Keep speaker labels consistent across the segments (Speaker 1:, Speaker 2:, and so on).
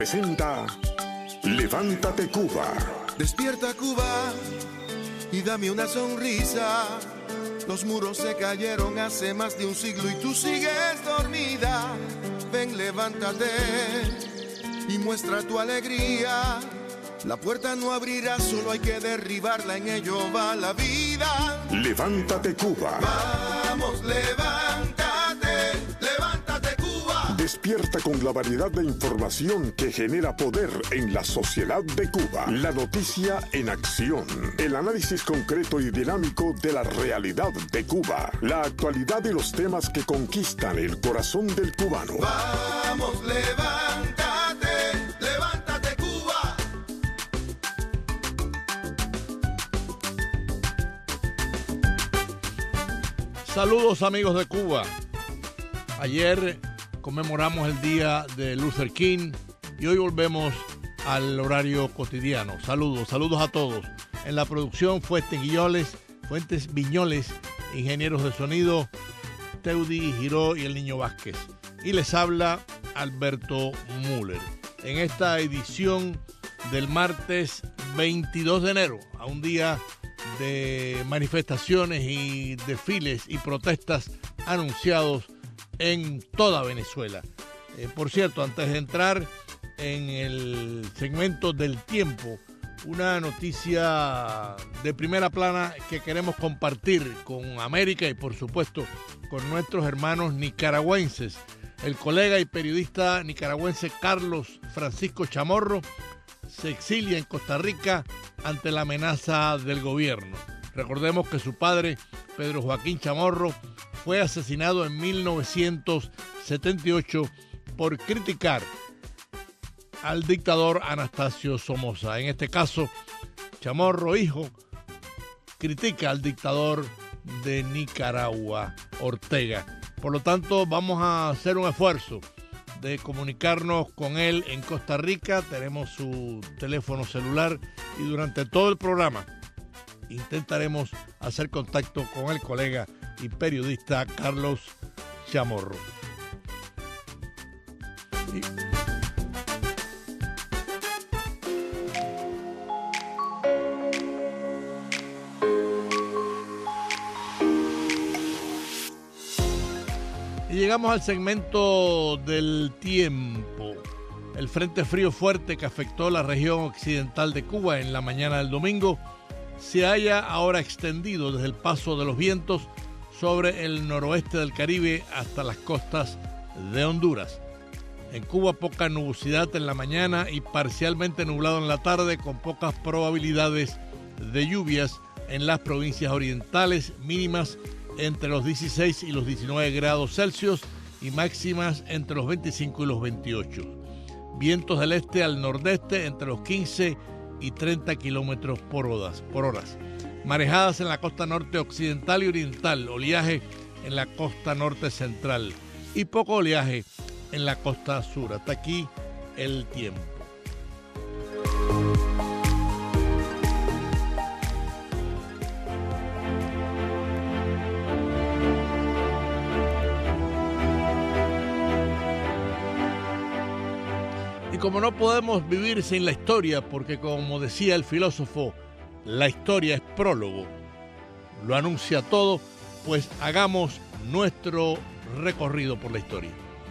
Speaker 1: Presenta Levántate Cuba.
Speaker 2: Despierta Cuba y dame una sonrisa. Los muros se cayeron hace más de un siglo y tú sigues dormida. Ven, levántate y muestra tu alegría. La puerta no abrirá, solo hay que derribarla, en ello va la vida.
Speaker 1: Levántate Cuba.
Speaker 2: Vamos, levántate, levántate Cuba.
Speaker 1: Despierta con la variedad de información que genera poder en la sociedad de Cuba. La noticia en acción. El análisis concreto y dinámico de la realidad de Cuba. La actualidad y los temas que conquistan el corazón del cubano.
Speaker 2: Vamos, levántate, levántate Cuba.
Speaker 3: Saludos amigos de Cuba. Ayer conmemoramos el día de Luther King y hoy volvemos al horario cotidiano. Saludos a todos. En la producción Fuentes Viñoles, ingenieros de sonido Teudi Giró y el Niño Vázquez. Y les habla Alberto Müller. En esta edición del martes 22 de enero, a un día de manifestaciones y desfiles y protestas anunciados en toda Venezuela. Por cierto, antes de entrar en el segmento del tiempo, una noticia de primera plana que queremos compartir con América y por supuesto con nuestros hermanos nicaragüenses. El colega y periodista nicaragüense Carlos Francisco Chamorro se exilia en Costa Rica ante la amenaza del gobierno. Recordemos que su padre, Pedro Joaquín Chamorro, fue asesinado en 1978 por criticar al dictador Anastasio Somoza. En este caso, Chamorro, hijo, critica al dictador de Nicaragua, Ortega. Por lo tanto, vamos a hacer un esfuerzo de comunicarnos con él en Costa Rica. Tenemos su teléfono celular y durante todo el programa intentaremos hacer contacto con el colega y periodista Carlos Chamorro. Y llegamos al segmento del tiempo. El frente frío fuerte que afectó la región occidental de Cuba en la mañana del domingo se halla ahora extendido desde el paso de los vientos sobre el noroeste del Caribe hasta las costas de Honduras. En Cuba poca nubosidad en la mañana y parcialmente nublado en la tarde, con pocas probabilidades de lluvias en las provincias orientales, mínimas entre los 16 y los 19 grados Celsius y máximas entre los 25 y los 28. Vientos del este al nordeste entre los 15 y 30 kilómetros por hora. Marejadas en la costa norte occidental y oriental, oleaje en la costa norte central y poco oleaje en la costa sur. Hasta aquí el tiempo. Y como no podemos vivir sin la historia, porque como decía el filósofo, la historia es prólogo, lo anuncia todo, pues hagamos nuestro recorrido por la historia.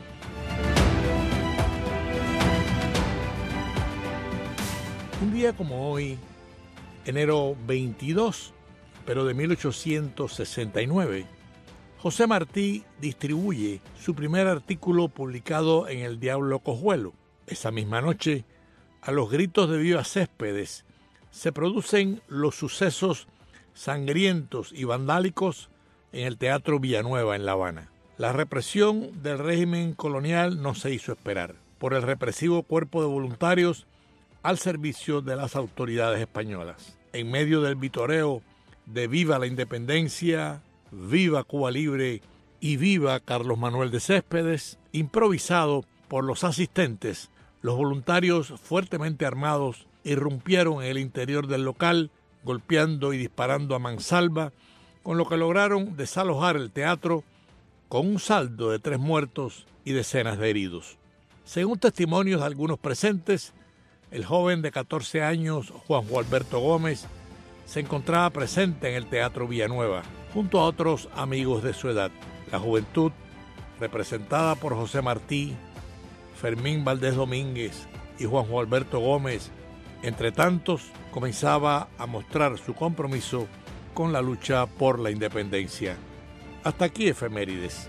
Speaker 3: Un día como hoy, enero 22, pero de 1869, José Martí distribuye su primer artículo publicado en El Diablo Cojuelo. Esa misma noche, a los gritos de viva Céspedes, se producen los sucesos sangrientos y vandálicos en el Teatro Villanueva en La Habana. La represión del régimen colonial no se hizo esperar por el represivo cuerpo de voluntarios al servicio de las autoridades españolas. En medio del vitoreo de viva la independencia, viva Cuba Libre y viva Carlos Manuel de Céspedes, improvisado por los asistentes, los voluntarios fuertemente armados irrumpieron en el interior del local, golpeando y disparando a mansalva, con lo que lograron desalojar el teatro con un saldo de 3 muertos y decenas de heridos. Según testimonios de algunos presentes, el joven de 14 años, Juanjo Alberto Gómez, se encontraba presente en el Teatro Villanueva, junto a otros amigos de su edad. La juventud, representada por José Martí, Fermín Valdés Domínguez y Juanjo Alberto Gómez, entre tantos, comenzaba a mostrar su compromiso con la lucha por la independencia. Hasta aquí Efemérides.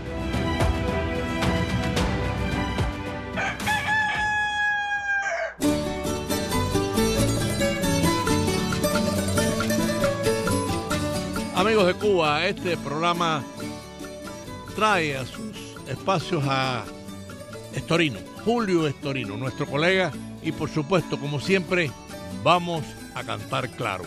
Speaker 3: Amigos de Cuba, este programa trae a sus espacios a Estorino, Julio Estorino, nuestro colega, y por supuesto, como siempre, vamos a cantar claro.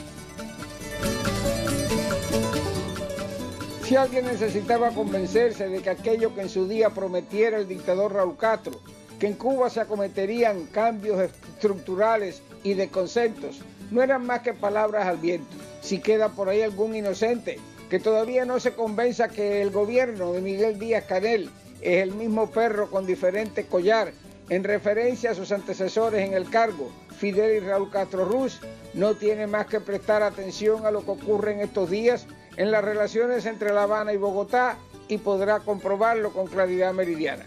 Speaker 4: Si alguien necesitaba convencerse de que aquello que en su día prometiera el dictador Raúl Castro, que en Cuba se acometerían cambios estructurales y de conceptos, no eran más que palabras al viento. Si queda por ahí algún inocente que todavía no se convenza que el gobierno de Miguel Díaz-Canel es el mismo perro con diferente collar, en referencia a sus antecesores en el cargo, Fidel y Raúl Castro Ruz, no tiene más que prestar atención a lo que ocurre en estos días en las relaciones entre La Habana y Bogotá y podrá comprobarlo con claridad meridiana.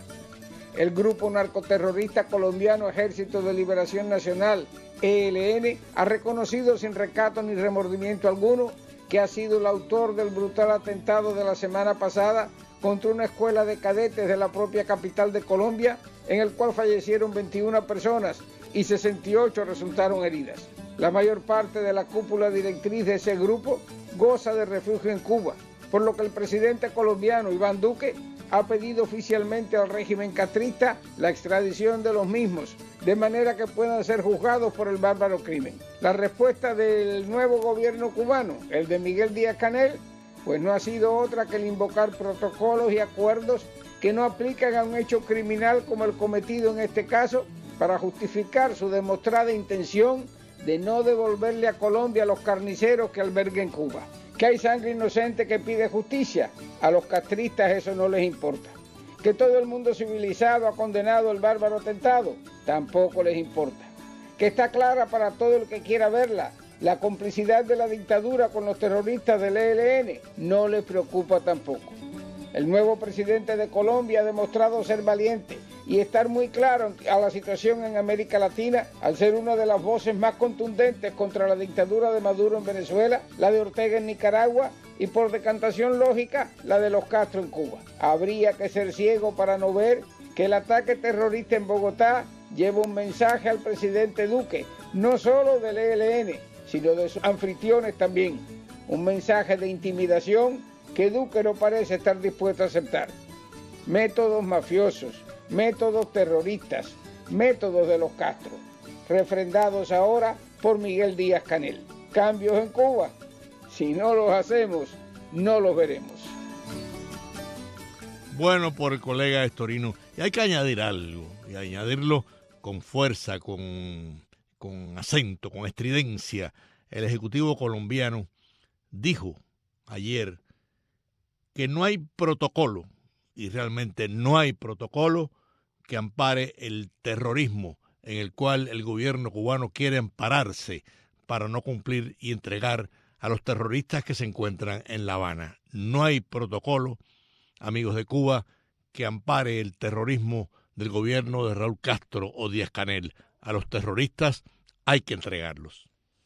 Speaker 4: El grupo narcoterrorista colombiano Ejército de Liberación Nacional, ELN, ha reconocido sin recato ni remordimiento alguno que ha sido el autor del brutal atentado de la semana pasada contra una escuela de cadetes de la propia capital de Colombia, en el cual fallecieron 21 personas y 68 resultaron heridas. La mayor parte de la cúpula directriz de ese grupo goza de refugio en Cuba, por lo que el presidente colombiano Iván Duque ha pedido oficialmente al régimen castrista la extradición de los mismos, de manera que puedan ser juzgados por el bárbaro crimen. La respuesta del nuevo gobierno cubano, el de Miguel Díaz-Canel, pues no ha sido otra que el invocar protocolos y acuerdos que no aplican a un hecho criminal como el cometido en este caso, para justificar su demostrada intención de no devolverle a Colombia a los carniceros que alberga en Cuba. Que hay sangre inocente que pide justicia, a los castristas eso no les importa. Que todo el mundo civilizado ha condenado el bárbaro atentado, tampoco les importa. Que está clara para todo el que quiera verla la complicidad de la dictadura con los terroristas del ELN, no les preocupa tampoco. El nuevo presidente de Colombia ha demostrado ser valiente y estar muy claro a la situación en América Latina, al ser una de las voces más contundentes contra la dictadura de Maduro en Venezuela, la de Ortega en Nicaragua y por decantación lógica, la de los Castro en Cuba. Habría que ser ciego para no ver que el ataque terrorista en Bogotá lleva un mensaje al presidente Duque, no solo del ELN, sino de sus anfitriones también. Un mensaje de intimidación que Duque no parece estar dispuesto a aceptar. Métodos mafiosos, métodos terroristas, métodos de los Castro, refrendados ahora por Miguel Díaz-Canel. Cambios en Cuba, si no los hacemos, no los veremos.
Speaker 3: Bueno, por el colega Estorino. Y hay que añadir algo, y añadirlo con fuerza, con acento, con estridencia. El Ejecutivo colombiano dijo ayer que no hay protocolo, y realmente no hay protocolo que ampare el terrorismo en el cual el gobierno cubano quiere ampararse para no cumplir y entregar a los terroristas que se encuentran en La Habana. No hay protocolo, amigos de Cuba, que ampare el terrorismo del gobierno de Raúl Castro o Díaz-Canel. A los terroristas hay que entregarlos.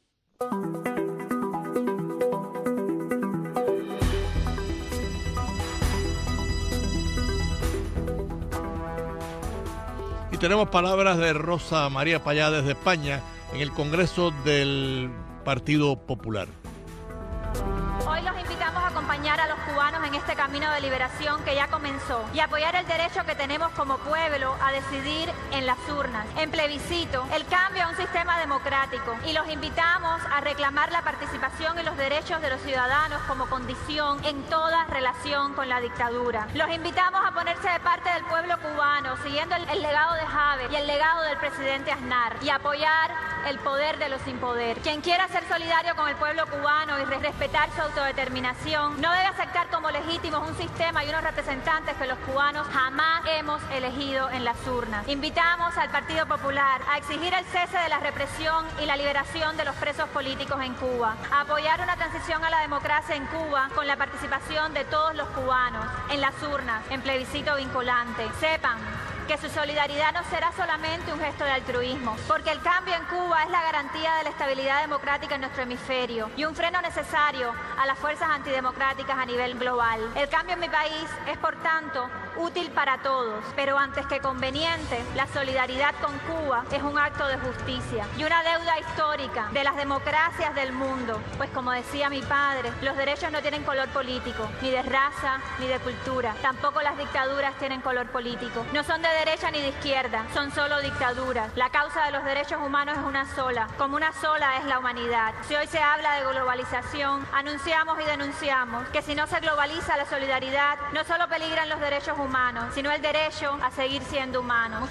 Speaker 3: Y tenemos palabras de Rosa María Payá desde España en el Congreso del Partido Popular.
Speaker 5: Hoy los invitamos a acompañar a los cubanos en este camino de liberación que ya comenzó y apoyar el derecho que tenemos como pueblo a decidir en las urnas, en plebiscito, el cambio a un sistema democrático, y los invitamos a reclamar la participación y los derechos de los ciudadanos como condición en toda relación con la dictadura. Los invitamos a ponerse de parte del pueblo cubano, siguiendo el legado de Chávez y el legado del presidente Aznar, y apoyar el poder de los sin poder. Quien quiera ser solidario con el pueblo cubano y respetar su autodeterminación, no debe aceptar como legítimos un sistema y unos representantes que los cubanos jamás hemos elegido en las urnas. Invitamos al Partido Popular a exigir el cese de la represión y la liberación de los presos políticos en Cuba, a apoyar una transición a la democracia en Cuba con la participación de todos los cubanos en las urnas, en plebiscito vinculante. Sepan que su solidaridad no será solamente un gesto de altruismo, porque el cambio en Cuba es la garantía de la estabilidad democrática en nuestro hemisferio y un freno necesario a las fuerzas antidemocráticas a nivel global. El cambio en mi país es, por tanto, útil para todos, pero antes que conveniente, la solidaridad con Cuba es un acto de justicia y una deuda histórica de las democracias del mundo, pues como decía mi padre, los derechos no tienen color político, ni de raza, ni de cultura, tampoco las dictaduras tienen color político, no son de derecha ni de izquierda, son solo dictaduras. La causa de los derechos humanos es una sola, como una sola es la humanidad. Si hoy se habla de globalización, anunciamos y denunciamos que si no se globaliza la solidaridad, no solo peligran los derechos humanos, sino el derecho a seguir siendo humanos.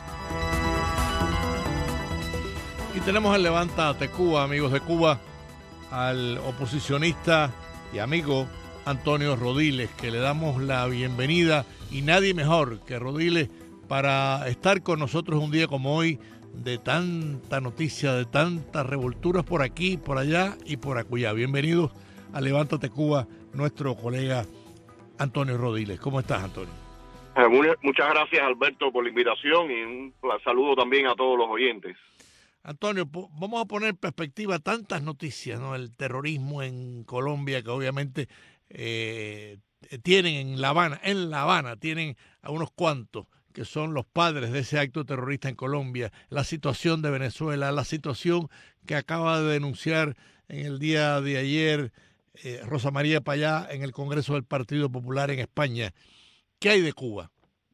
Speaker 3: Y tenemos el Levántate Cuba, amigos de Cuba, al oposicionista y amigo Antonio Rodiles, que le damos la bienvenida, y nadie mejor que Rodiles para estar con nosotros un día como hoy, de tanta noticia, de tantas revolturas por aquí, por allá y por acullá. Bienvenidos a Levántate Cuba, nuestro colega Antonio Rodiles. ¿Cómo estás, Antonio?
Speaker 6: Muchas gracias, Alberto, por la invitación y un saludo también a todos los oyentes.
Speaker 3: Antonio, vamos a poner en perspectiva tantas noticias, ¿no? El terrorismo en Colombia, que obviamente tienen en La Habana tienen a unos cuantos que son los padres de ese acto terrorista en Colombia, la situación de Venezuela, la situación que acaba de denunciar en el día de ayer Rosa María Payá en el Congreso del Partido Popular en España. ¿Qué hay de Cuba?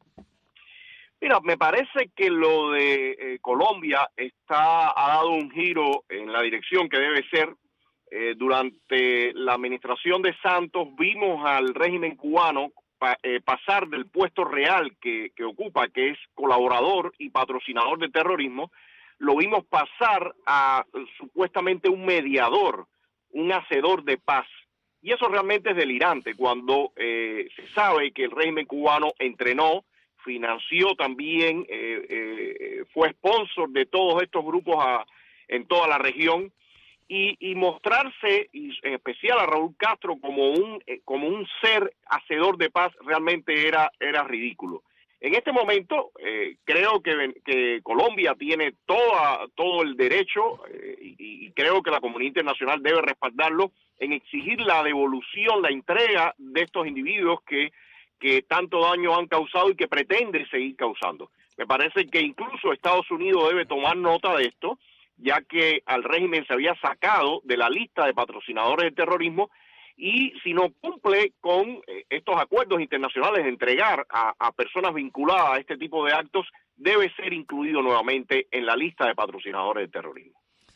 Speaker 6: Mira, me parece que lo de Colombia ha dado un giro en la dirección que debe ser. Durante la administración de Santos vimos al régimen cubano pasar del puesto real que ocupa, que es colaborador y patrocinador de terrorismo, lo vimos pasar a supuestamente un mediador, un hacedor de paz. Y eso realmente es delirante cuando se sabe que el régimen cubano entrenó, financió también, fue sponsor de todos estos grupos en toda la región, y mostrarse, y en especial a Raúl Castro, como un ser hacedor de paz realmente era ridículo. En este momento creo que Colombia tiene todo el derecho y creo que la comunidad internacional debe respaldarlo en exigir la devolución, la entrega de estos individuos que tanto daño han causado y que pretenden seguir causando. Me parece que incluso Estados Unidos debe tomar nota de esto, ya que al régimen se había sacado de la lista de patrocinadores del terrorismo, y si no cumple con estos acuerdos internacionales de entregar a personas vinculadas a este tipo de actos, debe ser incluido nuevamente en la lista de patrocinadores del terrorismo.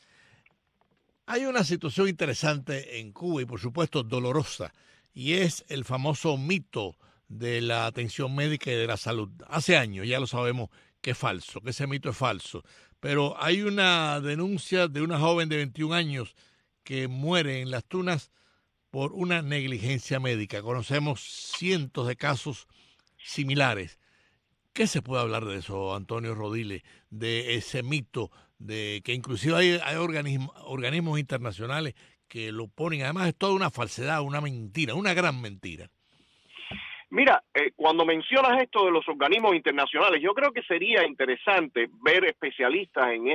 Speaker 3: Hay una situación interesante en Cuba y por supuesto dolorosa, y es el famoso mito de la atención médica y de la salud. Hace años ya lo sabemos que es falso, que ese mito es falso, pero hay una denuncia de una joven de 21 años que muere en Las Tunas por una negligencia médica. Conocemos cientos de casos similares. ¿Qué se puede hablar de eso, Antonio Rodiles, de ese mito, de que inclusive hay organismos internacionales que lo ponen? Además es toda una falsedad, una mentira, una gran mentira.
Speaker 6: Mira, cuando mencionas esto de los organismos internacionales, yo creo que sería interesante ver especialistas en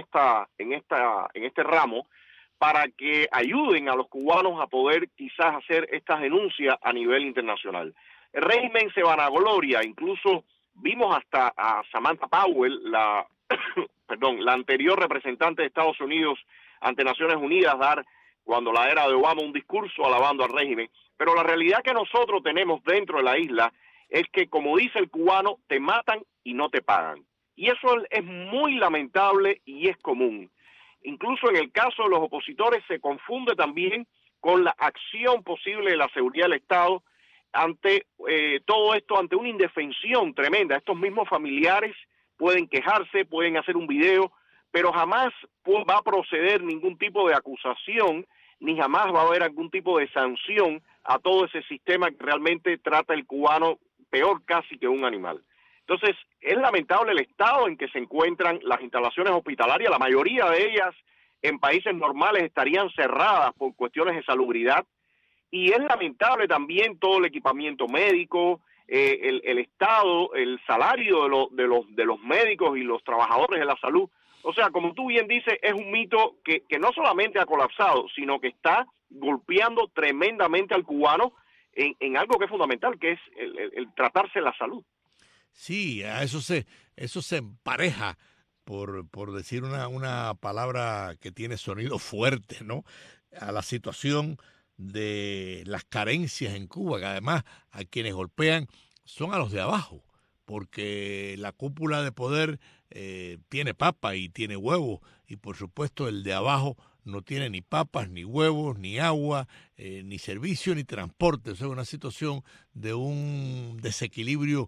Speaker 6: este ramo para que ayuden a los cubanos a poder quizás hacer estas denuncias a nivel internacional. El régimen se vanagloria, incluso vimos hasta a Samantha Powell, la anterior representante de Estados Unidos ante Naciones Unidas, dar cuando la era de Obama un discurso alabando al régimen. Pero la realidad que nosotros tenemos dentro de la isla es que, como dice el cubano, te matan y no te pagan. Y eso es muy lamentable y es común. Incluso en el caso de los opositores se confunde también con la acción posible de la seguridad del Estado ante todo esto, ante una indefensión tremenda. Estos mismos familiares pueden quejarse, pueden hacer un video, pero jamás va a proceder ningún tipo de acusación, ni jamás va a haber algún tipo de sanción a todo ese sistema que realmente trata el cubano peor casi que un animal. Entonces, es lamentable el estado en que se encuentran las instalaciones hospitalarias, la mayoría de ellas en países normales estarían cerradas por cuestiones de salubridad, y es lamentable también todo el equipamiento médico, el estado, el salario de los médicos y los trabajadores de la salud. O sea, como tú bien dices, es un mito que no solamente ha colapsado, sino que está golpeando tremendamente al cubano en algo que es fundamental, que es el tratarse la salud.
Speaker 3: Sí, a eso se empareja, por decir una palabra que tiene sonido fuerte, ¿no?, a la situación de las carencias en Cuba, que además a quienes golpean son a los de abajo, porque la cúpula de poder tiene papa y tiene huevos, y por supuesto el de abajo no tiene ni papas, ni huevos, ni agua, ni servicio, ni transporte. O sea, una situación de un desequilibrio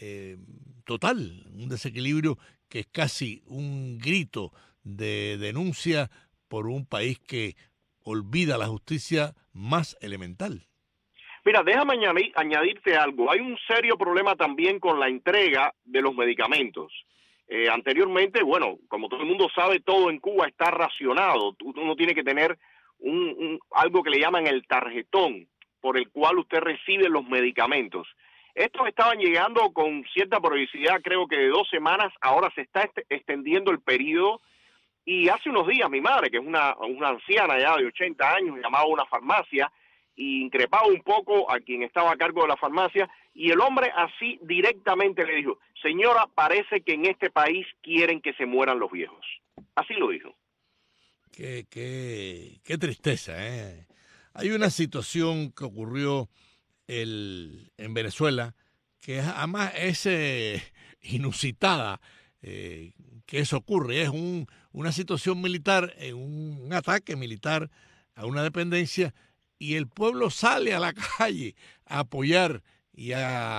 Speaker 3: total, un desequilibrio que es casi un grito de denuncia por un país que olvida la justicia más elemental.
Speaker 6: Mira, déjame añadirte algo. Hay un serio problema también con la entrega de los medicamentos. Anteriormente, bueno, como todo el mundo sabe, todo en Cuba está racionado. Uno tiene que tener algo que le llaman el tarjetón, por el cual usted recibe los medicamentos. Estos estaban llegando con cierta periodicidad, creo que de 2 semanas, ahora se está extendiendo el periodo. Y hace unos días mi madre, que es una anciana ya de 80 años, llamaba a una farmacia y increpaba un poco a quien estaba a cargo de la farmacia, y el hombre así directamente le dijo: señora, parece que en este país quieren que se mueran los viejos. Así lo dijo.
Speaker 3: Qué tristeza, ¿eh? Hay una situación que ocurrió en Venezuela que además es inusitada, que eso ocurre. Es una situación militar, un ataque militar a una dependencia, y el pueblo sale a la calle a apoyar y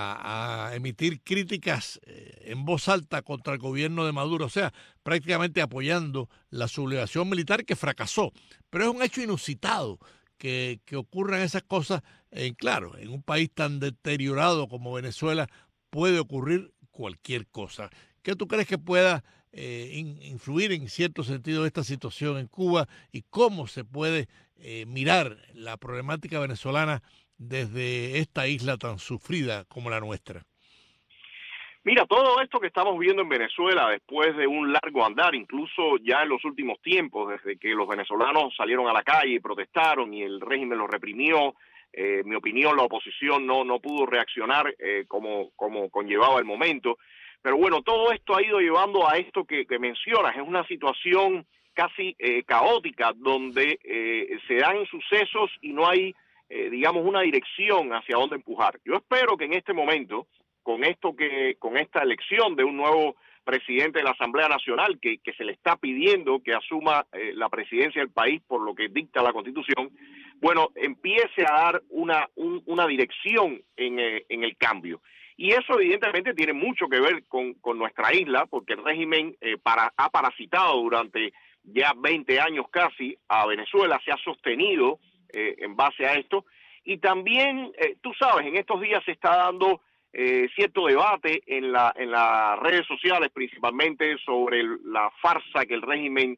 Speaker 3: a emitir críticas en voz alta contra el gobierno de Maduro, o sea, prácticamente apoyando la sublevación militar que fracasó. Pero es un hecho inusitado que ocurran esas cosas. Claro, en un país tan deteriorado como Venezuela puede ocurrir cualquier cosa. ¿Qué tú crees que pueda influir en cierto sentido esta situación en Cuba, y cómo se puede mirar la problemática venezolana desde esta isla tan sufrida como la nuestra?
Speaker 6: Mira, todo esto que estamos viendo en Venezuela después de un largo andar, incluso ya en los últimos tiempos, desde que los venezolanos salieron a la calle y protestaron y el régimen los reprimió, en mi opinión la oposición no pudo reaccionar como conllevaba el momento. Pero bueno, todo esto ha ido llevando a esto que mencionas. Es una situación casi caótica, donde se dan sucesos y no hay, digamos, una dirección hacia dónde empujar. Yo espero que en este momento, con esta elección de un nuevo presidente de la Asamblea Nacional, que se le está pidiendo que asuma la presidencia del país por lo que dicta la Constitución, bueno, empiece a dar una dirección en el cambio. Y eso evidentemente tiene mucho que ver con nuestra isla, porque el régimen ha parasitado durante ya 20 años casi a Venezuela, se ha sostenido en base a esto. Y también, tú sabes, en estos días se está dando cierto debate en las redes sociales, principalmente sobre la farsa que el régimen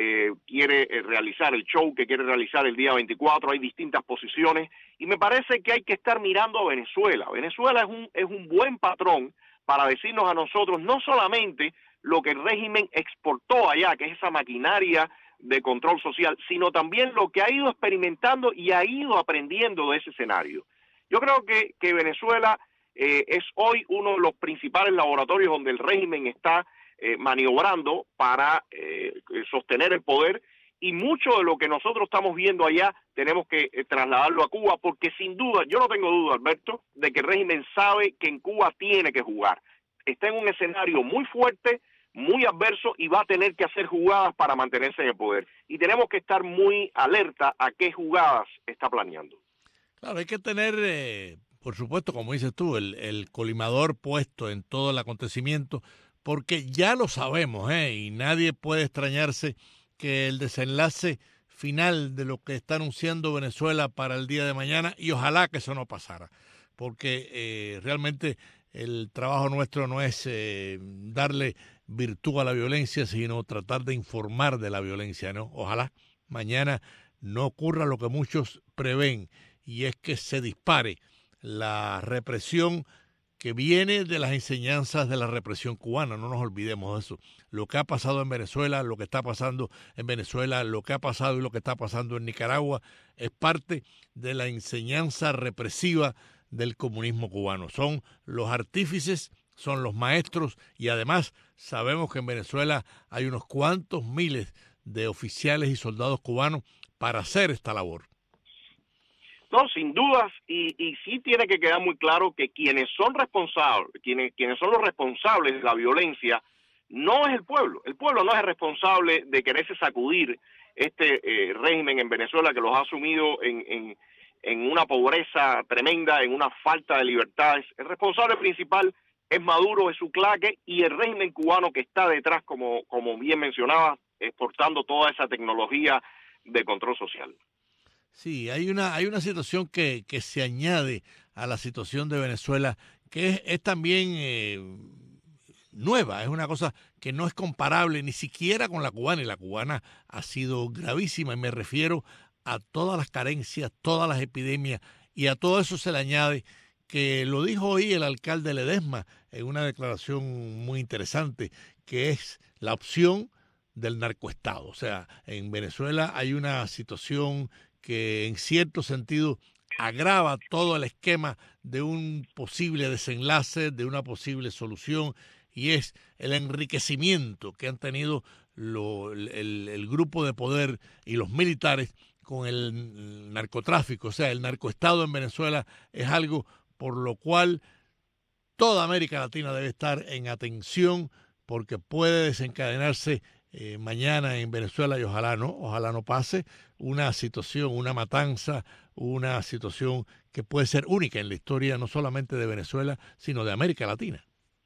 Speaker 6: quiere realizar, el show que quiere realizar el día 24. Hay distintas posiciones y me parece que hay que estar mirando a Venezuela. Venezuela es un buen patrón para decirnos a nosotros no solamente lo que el régimen exportó allá, que es esa maquinaria de control social, sino también lo que ha ido experimentando y ha ido aprendiendo de ese escenario. Yo creo que Venezuela es hoy uno de los principales laboratorios donde el régimen está maniobrando para sostener el poder, y mucho de lo que nosotros estamos viendo allá tenemos que trasladarlo a Cuba, porque sin duda, yo no tengo duda, Alberto, de que el régimen sabe que en Cuba tiene que jugar. Está en un escenario muy fuerte, muy adverso, y va a tener que hacer jugadas para mantenerse en el poder. Y tenemos que estar muy alerta a qué jugadas está planeando.
Speaker 3: Claro, hay que tener, por supuesto, como dices tú, el colimador puesto en todo el acontecimiento, porque ya lo sabemos, y nadie puede extrañarse que el desenlace final de lo que está anunciando Venezuela para el día de mañana, y ojalá que eso no pasara, porque realmente el trabajo nuestro no es darle virtud a la violencia, sino tratar de informar de la violencia, ¿no? Ojalá mañana no ocurra lo que muchos prevén, y es que se dispare la represión que viene de las enseñanzas de la represión cubana. No nos olvidemos de eso. Lo que ha pasado en Venezuela, lo que está pasando en Venezuela, lo que ha pasado y lo que está pasando en Nicaragua, es parte de la enseñanza represiva del comunismo cubano. Son los artífices, son los maestros, y además sabemos que en Venezuela hay unos cuantos miles de oficiales y soldados cubanos para hacer esta labor.
Speaker 6: No, sin dudas, y sí tiene que quedar muy claro que quienes son responsables, quienes son los responsables de la violencia, no es el pueblo. El pueblo no es el responsable de quererse sacudir este régimen en Venezuela, que los ha sumido en una pobreza tremenda, en una falta de libertades. El responsable principal es Maduro, es su claque, y el régimen cubano que está detrás, como bien mencionaba, exportando toda esa tecnología de control social.
Speaker 3: Sí, hay una situación que se añade a la situación de Venezuela, que es también nueva, es una cosa que no es comparable ni siquiera con la cubana, y la cubana ha sido gravísima, y me refiero a todas las carencias, todas las epidemias, y a todo eso se le añade, que lo dijo hoy el alcalde Ledesma en una declaración muy interesante, que es la opción del narcoestado. O sea, en Venezuela hay una situación que en cierto sentido agrava todo el esquema de un posible desenlace, de una posible solución, y es el enriquecimiento que han tenido el grupo de poder y los militares con el narcotráfico. O sea, el narcoestado en Venezuela es algo por lo cual toda América Latina debe estar en atención, porque puede desencadenarse mañana en Venezuela, y ojalá no pase, una situación, una matanza, una situación que puede ser única en la historia no solamente de Venezuela, sino de América Latina.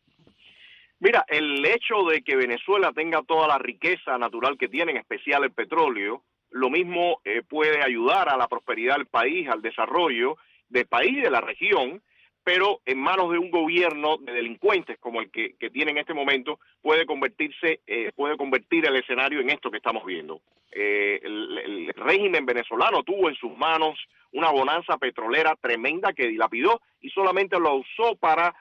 Speaker 6: Mira, el hecho de que Venezuela tenga toda la riqueza natural que tiene, en especial el petróleo, lo mismo puede ayudar a la prosperidad del país, al desarrollo del país y de la región, pero en manos de un gobierno de delincuentes como el que tiene en este momento, puede convertir el escenario en esto que estamos viendo. El régimen venezolano tuvo en sus manos una bonanza petrolera tremenda que dilapidó, y solamente lo usó para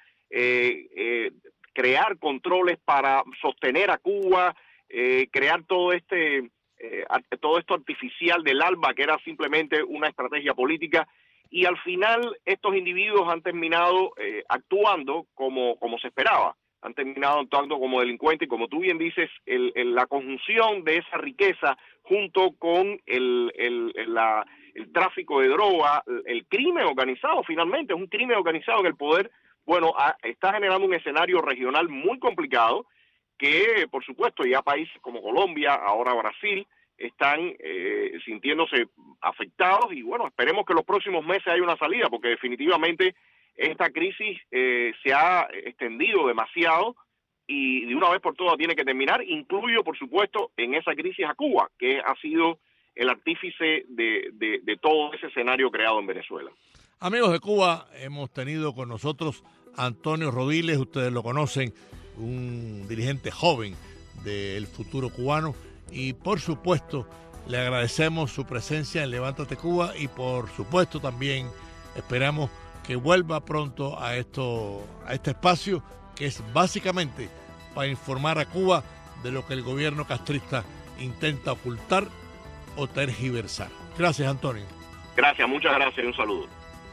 Speaker 6: crear controles para sostener a Cuba, crear todo esto artificial del ALBA, que era simplemente una estrategia política. Y al final estos individuos han terminado actuando como se esperaba, han terminado actuando como delincuentes, y como tú bien dices, la conjunción de esa riqueza junto con el tráfico de droga, el crimen organizado, finalmente es un crimen organizado en el poder, bueno, está generando un escenario regional muy complicado que, por supuesto, ya países como Colombia, ahora Brasil, están sintiéndose afectados, y bueno, esperemos que los próximos meses haya una salida, porque definitivamente esta crisis se ha extendido demasiado, y de una vez por todas tiene que terminar. Incluyo, por supuesto, en esa crisis a Cuba, que ha sido el artífice de todo ese escenario creado en Venezuela.
Speaker 3: Amigos de Cuba, hemos tenido con nosotros a Antonio Rodiles, ustedes lo conocen, un dirigente joven del futuro cubano, y por supuesto le agradecemos su presencia en Levántate Cuba, y por supuesto también esperamos que vuelva pronto a este espacio, que es básicamente para informar a Cuba de lo que el gobierno castrista intenta ocultar o tergiversar. Gracias, Antonio.
Speaker 6: Gracias, muchas gracias y un saludo.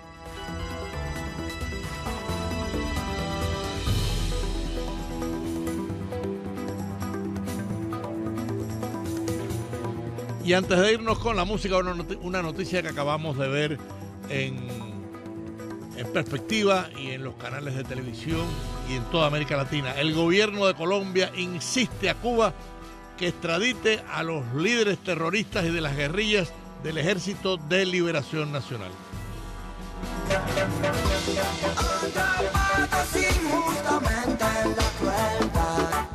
Speaker 3: Y antes de irnos con la música, una noticia que acabamos de ver en perspectiva y en los canales de televisión y en toda América Latina. El gobierno de Colombia insiste a Cuba que extradite a los líderes terroristas y de las guerrillas del Ejército de Liberación Nacional.
Speaker 7: Atrapados injustamente en la crueldad.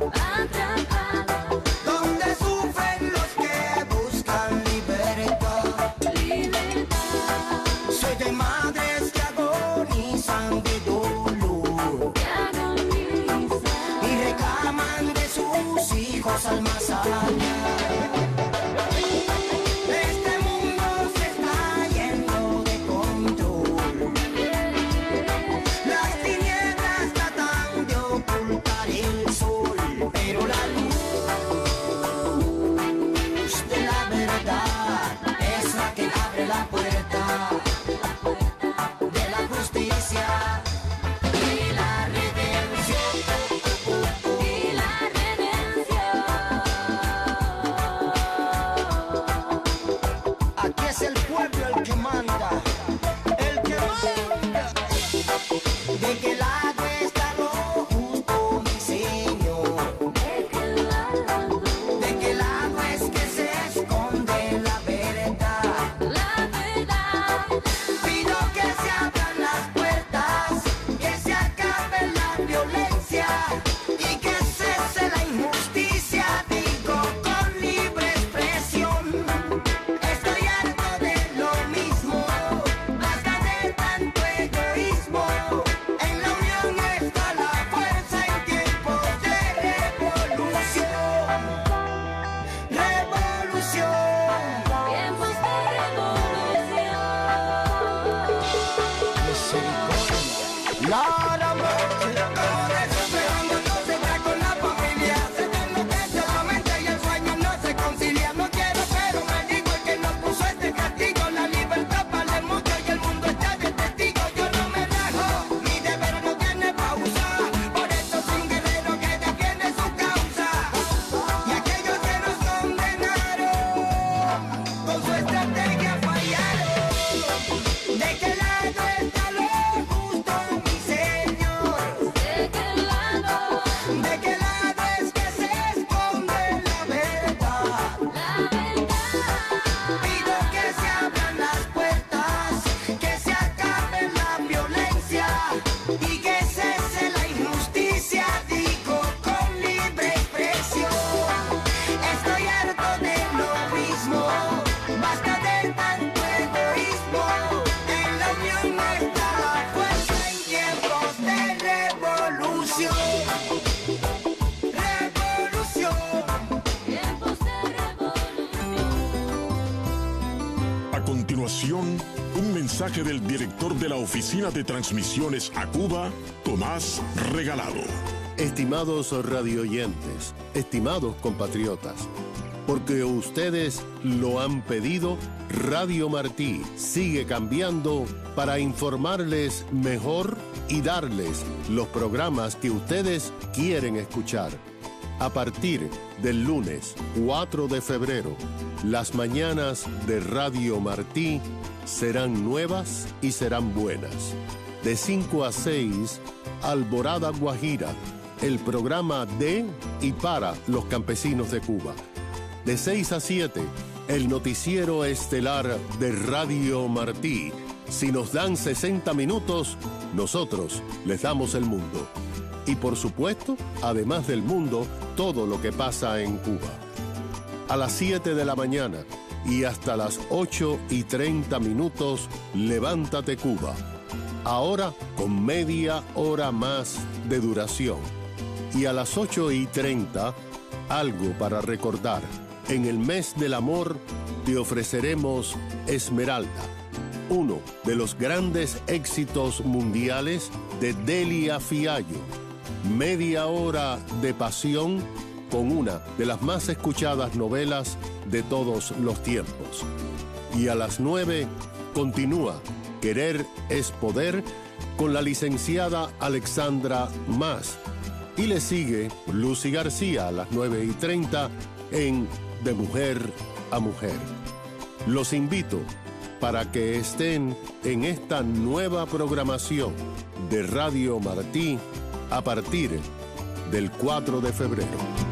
Speaker 1: continuación, un mensaje del director de la Oficina de Transmisiones a Cuba, Tomás Regalado.
Speaker 7: Estimados radioyentes, estimados compatriotas, porque ustedes lo han pedido, Radio Martí sigue cambiando para informarles mejor y darles los programas que ustedes quieren escuchar. A partir del lunes 4 de febrero, las mañanas de Radio Martí serán nuevas y serán buenas. De 5 a 6, Alborada Guajira, el programa de y para los campesinos de Cuba. De 6 a 7, el noticiero estelar de Radio Martí. Si nos dan 60 minutos, nosotros les damos el mundo. Y por supuesto, además del mundo, todo lo que pasa en Cuba. A las 7 de la mañana y hasta las 8:30, Levántate Cuba. Ahora con media hora más de duración. Y a las 8:30, algo para recordar. En el mes del amor te ofreceremos Esmeralda, uno de los grandes éxitos mundiales de Delia Fiallo. Media hora de pasión con una de las más escuchadas novelas de todos los tiempos. Y a las 9 continúa Querer es Poder con la licenciada Alexandra Mas. Y le sigue Lucy García a las 9:30 en De Mujer a Mujer. Los invito para que estén en esta nueva programación de Radio Martí a partir del 4 de febrero.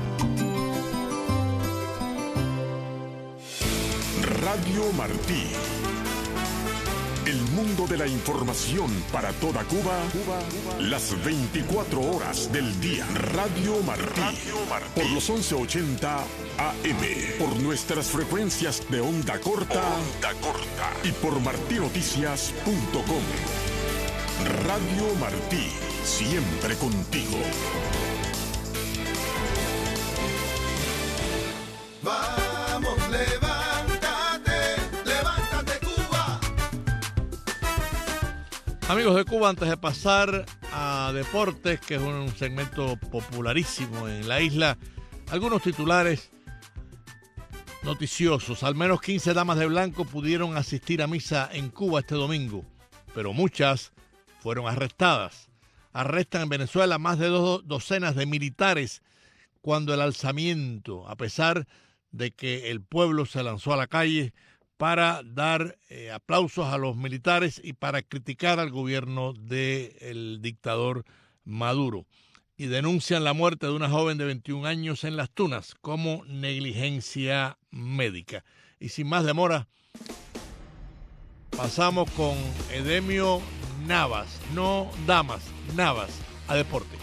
Speaker 1: Radio Martí. El mundo de la información para toda Cuba, las 24 horas del día. Radio Martí. Por los 1180 AM. Por nuestras frecuencias de onda corta. Y por martinoticias.com. Radio Martí. Siempre contigo.
Speaker 2: Vamos, levántate, levántate Cuba.
Speaker 3: Amigos de Cuba, antes de pasar a deportes, que es un segmento popularísimo en la isla, algunos titulares noticiosos. Al menos 15 damas de blanco pudieron asistir a misa en Cuba este domingo, pero muchas fueron arrestadas. Arrestan en Venezuela más de 2 docenas de militares cuando el alzamiento, a pesar de que el pueblo se lanzó a la calle para dar aplausos a los militares y para criticar al gobierno del dictador Maduro. Y denuncian la muerte de una joven de 21 años en Las Tunas como negligencia médica. Y sin más demora, pasamos con Edemio Navas, no Damas, Navas, a deporte.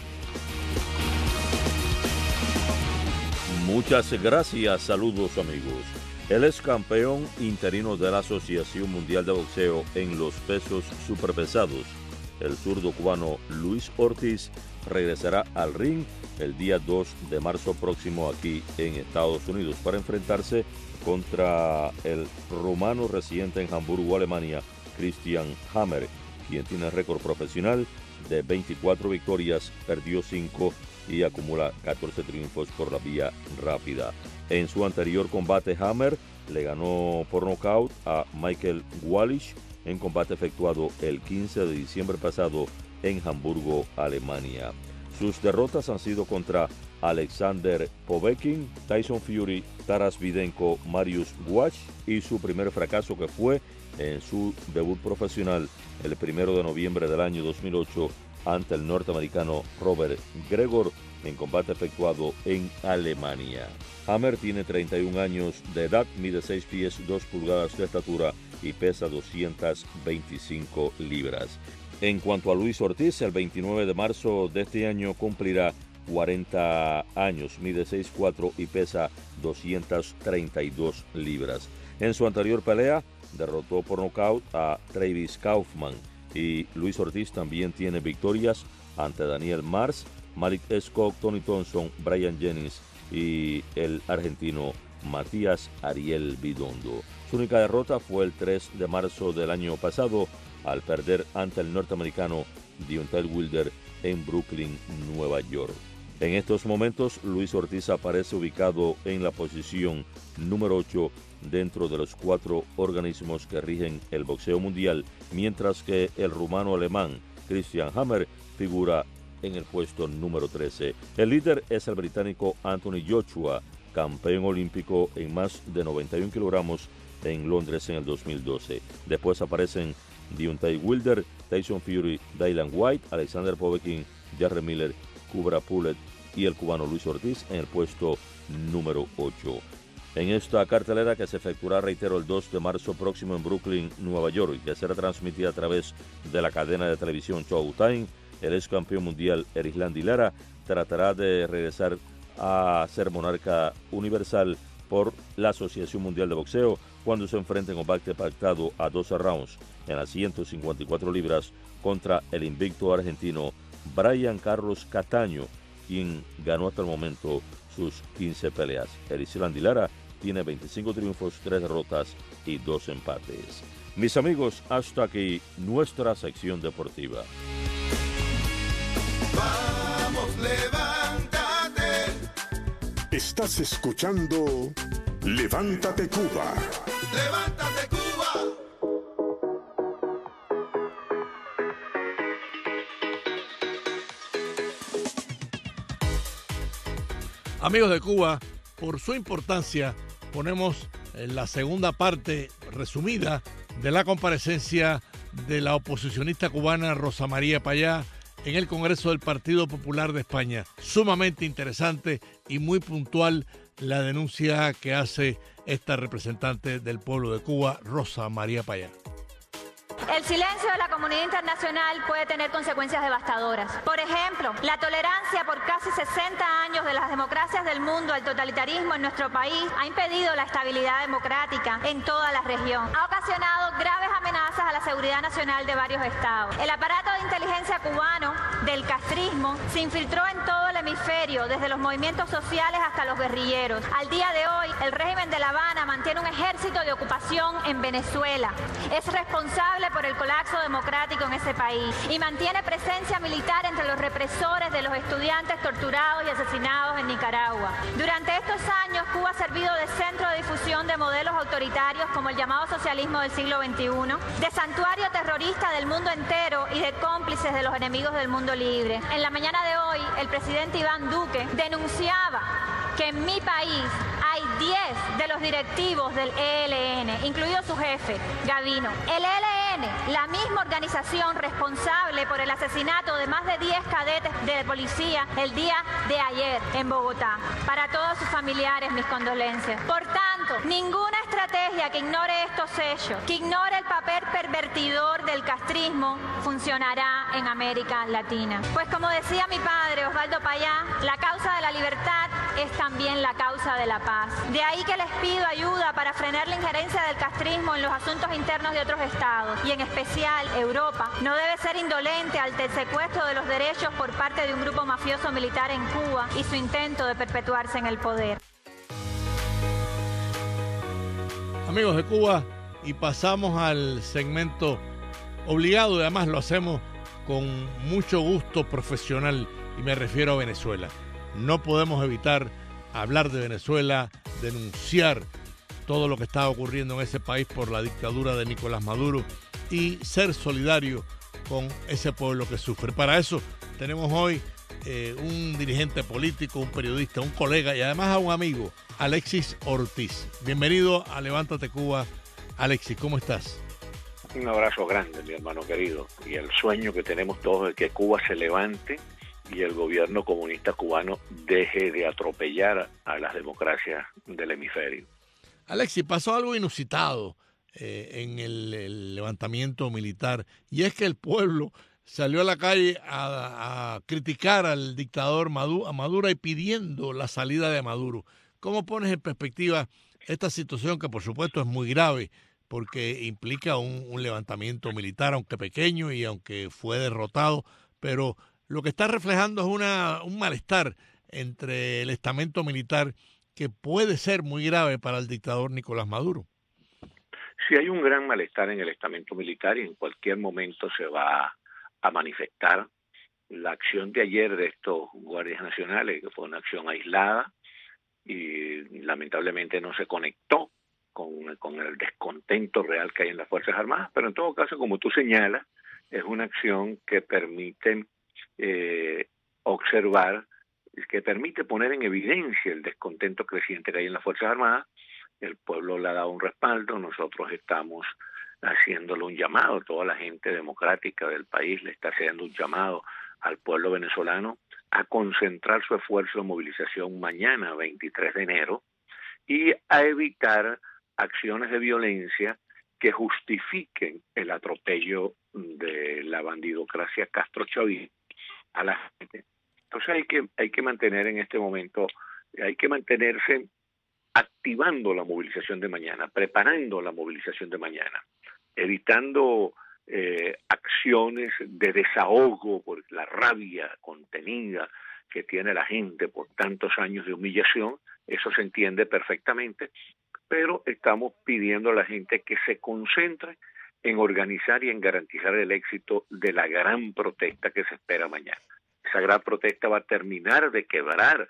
Speaker 8: Muchas gracias, saludos amigos. El ex campeón interino de la Asociación Mundial de Boxeo en los pesos superpesados, el zurdo cubano Luis Ortiz, regresará al ring el día 2 de marzo próximo aquí en Estados Unidos para enfrentarse contra el rumano residente en Hamburgo, Alemania, Christian Hammer, quien tiene récord profesional de 24 victorias, perdió 5 y acumula 14 triunfos por la vía rápida. En su anterior combate, Hammer le ganó por nocaut a Michael Wallisch en combate efectuado el 15 de diciembre pasado en Hamburgo, Alemania. Sus derrotas han sido contra Alexander Povetkin, Tyson Fury, Taras Videnko, Mariusz Wach y su primer fracaso, que fue en su debut profesional el 1 de noviembre del año 2008 ante el norteamericano Robert Gregor en combate efectuado en Alemania. Hammer tiene 31 años de edad, mide 6 pies 2 pulgadas de estatura y pesa 225 libras. En cuanto a Luis Ortiz, el 29 de marzo de este año cumplirá 40 años, mide 6'4" y pesa 232 libras. En su anterior pelea, derrotó por nocaut a Travis Kaufman, y Luis Ortiz también tiene victorias ante Daniel Mars, Malik Scott, Tony Thompson, Brian Jennings y el argentino Matías Ariel Bidondo. Su única derrota fue el 3 de marzo del año pasado al perder ante el norteamericano Deontay Wilder en Brooklyn, Nueva York. En estos momentos, Luis Ortiz aparece ubicado en la posición número 8 dentro de los 4 organismos que rigen el boxeo mundial, mientras que el rumano alemán Christian Hammer figura en el puesto número 13. El líder es el británico Anthony Joshua, campeón olímpico en más de 91 kilogramos en Londres en el 2012. Después aparecen Deontay Wilder, Tyson Fury, Dylan White, Alexander Povetkin, Jarrell Miller, Kubrat Pulev y el cubano Luis Ortiz en el puesto número 8. En esta cartelera, que se efectuará, reitero, el 2 de marzo próximo en Brooklyn, Nueva York, y que será transmitida a través de la cadena de televisión Showtime, el ex campeón mundial Erislandy Lara tratará de regresar a ser monarca universal por la Asociación Mundial de Boxeo cuando se enfrente en combate pactado a 12 rounds en las 154 libras contra el invicto argentino Brian Carlos Cataño, quien ganó hasta el momento sus 15 peleas. Erislandy Lara tiene 25 triunfos, 3 derrotas y 2 empates. Mis amigos, hasta aquí nuestra sección deportiva.
Speaker 2: Vamos, levántate.
Speaker 1: Estás escuchando Levántate Cuba.
Speaker 2: Levántate, Cuba.
Speaker 3: Amigos de Cuba, por su importancia, ponemos la segunda parte resumida de la comparecencia de la oposicionista cubana Rosa María Payá en el Congreso del Partido Popular de España. Sumamente interesante y muy puntual la denuncia que hace esta representante del pueblo de Cuba, Rosa María Payá.
Speaker 5: El silencio de la comunidad internacional puede tener consecuencias devastadoras. Por ejemplo, la tolerancia por casi 60 años de las democracias del mundo al totalitarismo en nuestro país ha impedido la estabilidad democrática en toda la región. Ha ocasionado graves amenazas a la seguridad nacional de varios estados. El aparato de inteligencia cubano del castrismo se infiltró en todo el hemisferio, desde los movimientos sociales hasta los guerrilleros. Al día de hoy, el régimen de La Habana mantiene un ejército de ocupación en Venezuela. Es responsable por el colapso democrático en ese país y mantiene presencia militar entre los represores de los estudiantes torturados y asesinados en Nicaragua. Durante estos años, Cuba ha servido de centro de difusión de modelos autoritarios como el llamado socialismo del siglo XXI, de santuario terrorista del mundo entero y de cómplices de los enemigos del mundo libre. En la mañana de hoy, el presidente Iván Duque denunciaba que en mi país hay 10 de los directivos del ELN, incluido su jefe, Gavino. El ELN, la misma organización responsable por el asesinato de más de 10 cadetes de policía el día de ayer en Bogotá. Para todos sus familiares, mis condolencias. Por tanto, ninguna estrategia que ignore estos hechos, que ignore el papel pervertidor del castrismo, funcionará en América Latina. Pues como decía mi padre, Osvaldo Payá, la causa de la libertad es también la causa de la paz. De ahí que les pido ayuda para frenar la injerencia del castrismo en los asuntos internos de otros estados, y en especial Europa no debe ser indolente ante el secuestro de los derechos por parte de un grupo mafioso militar en Cuba y su intento de perpetuarse en el poder.
Speaker 3: Amigos de Cuba, y pasamos al segmento obligado, y además lo hacemos con mucho gusto profesional, y me refiero a Venezuela. No podemos evitar hablar de Venezuela, denunciar todo lo que está ocurriendo en ese país por la dictadura de Nicolás Maduro y ser solidario con ese pueblo que sufre. Para eso tenemos hoy un dirigente político, un periodista, un colega y además a un amigo, Alexis Ortiz. Bienvenido a Levántate Cuba. Alexis, ¿cómo estás?
Speaker 9: Un abrazo grande, mi hermano querido, y el sueño que tenemos todos de que Cuba se levante y el gobierno comunista cubano deje de atropellar a las democracias del hemisferio.
Speaker 3: Alexis, pasó algo inusitado en el levantamiento militar, y es que el pueblo salió a la calle a criticar al dictador Maduro y pidiendo la salida de Maduro. ¿Cómo pones en perspectiva esta situación, que por supuesto es muy grave porque implica un levantamiento militar, aunque pequeño y aunque fue derrotado, pero lo que está reflejando es un malestar entre el estamento militar que puede ser muy grave para el dictador Nicolás Maduro.
Speaker 9: Sí, hay un gran malestar en el estamento militar y en cualquier momento se va a manifestar. La acción de ayer de estos guardias nacionales, que fue una acción aislada y lamentablemente no se conectó con el descontento real que hay en las Fuerzas Armadas, pero en todo caso, como tú señalas, es una acción que permite observar, que permite poner en evidencia el descontento creciente que hay en las Fuerzas Armadas. El pueblo le ha dado un respaldo, nosotros estamos haciéndole un llamado, toda la gente democrática del país le está haciendo un llamado al pueblo venezolano a concentrar su esfuerzo de movilización mañana, 23 de enero, y a evitar acciones de violencia que justifiquen el atropello de la bandidocracia castrochavista a la gente. Entonces hay que mantener en este momento, hay que mantenerse activando la movilización de mañana, preparando la movilización de mañana, evitando acciones de desahogo por la rabia contenida que tiene la gente por tantos años de humillación. Eso se entiende perfectamente, pero estamos pidiendo a la gente que se concentre en organizar y en garantizar el éxito de la gran protesta que se espera mañana. Esa gran protesta va a terminar de quebrar,